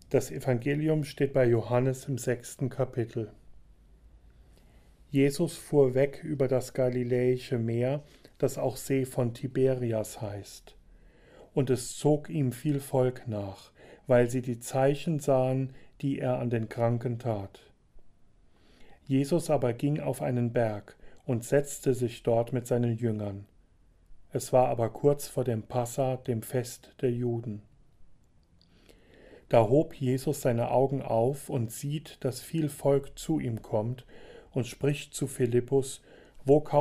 Das Evangelium steht bei Johannes im 6. Kapitel. Jesus fuhr weg über das Galiläische Meer, das auch See von Tiberias heißt. Und es zog ihm viel Volk nach, weil sie die Zeichen sahen, die er an den Kranken tat. Jesus aber ging auf einen Berg und setzte sich dort mit seinen Jüngern. Es war aber kurz vor dem Passa, dem Fest der Juden. Da hob Jesus seine Augen auf und sieht, dass viel Volk zu ihm kommt, und spricht zu Philippus: Wo